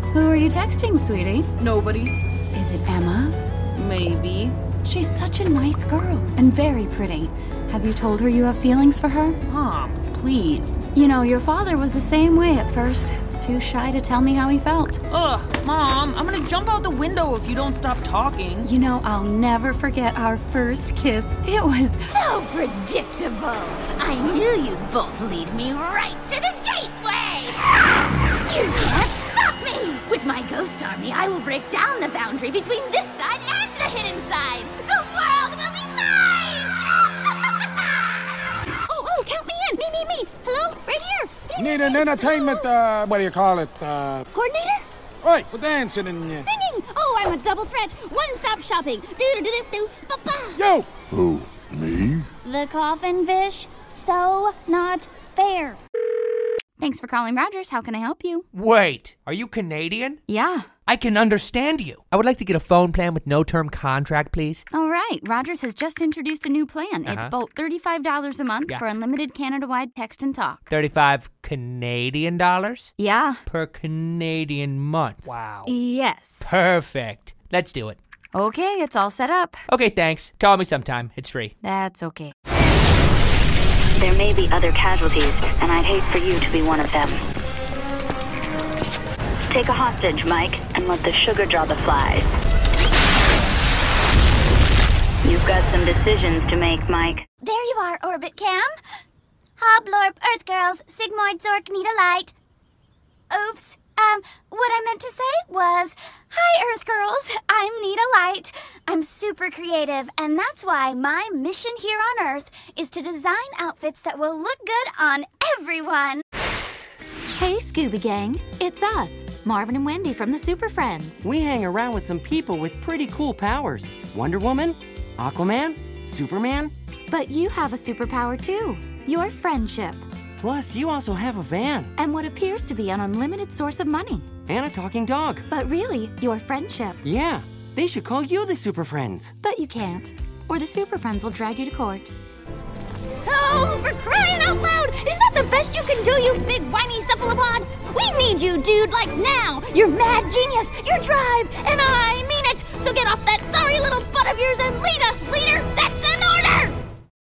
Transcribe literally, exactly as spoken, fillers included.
Who are you texting, sweetie? Nobody. Is it Emma? Maybe. She's such a nice girl and very pretty. Have you told her you have feelings for her? Mom, please. You know, your father was the same way at first. Too shy to tell me how he felt. Ugh, Mom, I'm gonna jump out the window if you don't stop talking. You know, I'll never forget our first kiss. It was so predictable. I knew you'd both lead me right to the gateway. You can't stop me. With my ghost army, I will break down the boundary between this side and the hidden side. The world will be mine. oh, oh, count me in. Me, me, me. Hello, right here. Need an entertainment, uh, what do you call it, uh... coordinator? Oi, for dancing and... Uh... Singing! Oh, I'm a double threat. One-stop shopping. Do-do-do-do-do. Ba-ba. Yo! Who? Me? The coffin fish. So not fair. Thanks for calling Rogers. How can I help you? Wait, are you Canadian? Yeah. I can understand you. I would like to get a phone plan with no term contract, please. All right. Rogers has just introduced a new plan. Uh-huh. It's about thirty-five dollars a month Yeah. for unlimited Canada-wide text and talk. thirty-five Canadian dollars? Yeah. Per Canadian month. Wow. Yes. Perfect. Let's do it. Okay, it's all set up. Okay, thanks. Call me sometime. It's free. That's okay. There may be other casualties, and I'd hate for you to be one of them. Take a hostage, Mike, and let the sugar draw the flies. You've got some decisions to make, Mike. There you are, Orbit Cam. Hoblorp, Earth Girls, Sigmoid Zork need a light. Oops. Um, what I meant to say was, hi, Earth Girls. I'm Nita Light. I'm super creative, and that's why my mission here on Earth is to design outfits that will look good on everyone. Hey, Scooby Gang. It's us, Marvin and Wendy from the Super Friends. We hang around with some people with pretty cool powers. Wonder Woman, Aquaman, Superman. But you have a superpower, too. Your friendship. Plus, you also have a van. And what appears to be an unlimited source of money. And a talking dog. But really, your friendship. Yeah, they should call you the Super Friends. But you can't. Or the Super Friends will drag you to court. Oh, for crying out loud! Is that the best you can do, you big whiny cephalopod? We need you, dude, like now! Your mad genius, your drive, and I mean it! So get off that sorry little butt of yours and lead us, leader! That's an